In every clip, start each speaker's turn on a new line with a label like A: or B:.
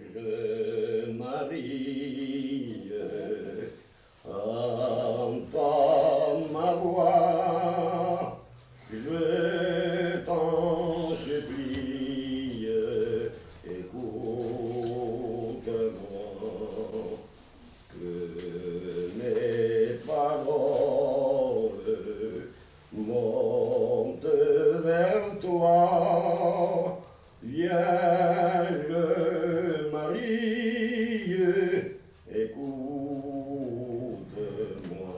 A: Vierge Marie, entends ma voix, je t'en supplie, écoute-moi, que mes paroles montent vers toi, Vierge Marie, écoute-moi.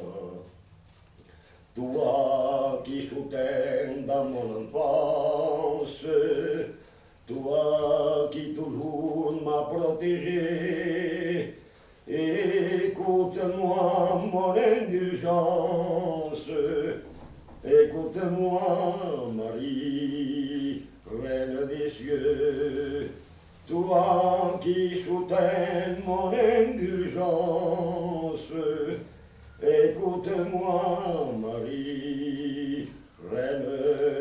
A: Toi qui soutiens dans mon enfance, toi qui toujours m'as protégé, écoute-moi mon indulgence, écoute-moi Marie, Reine des cieux, toi qui soutiens mon indulgence, écoute-moi Marie, Reine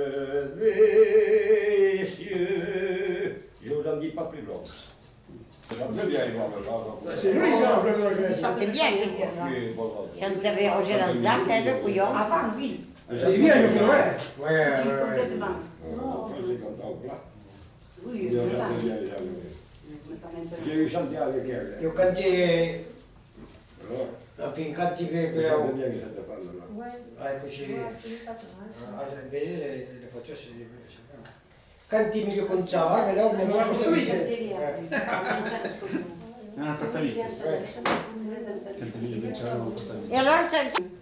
A: des cieux. Je vous en dis pas plus long. J'aimerais bien y voir le bas.
B: C'est joli ça, le fleuve de
C: Il chantait bien, lui. Chantait Roger Lanzac, le couillon.
D: Avant, oui.
B: C'est bien le fleuve.
D: Ouais, complètement.
A: C'est content, là.
D: Oui,
A: Je chantais bien, j'ai eu chanté avec elle.
E: Io canti,
A: Alors,
E: enfin, canti
A: je
E: per
A: chantais bien cette femme-là.
E: così, vedi le foto si canti meglio conciava, però non
B: Ma
E: questo
B: questo
E: dice.
C: E allora senti.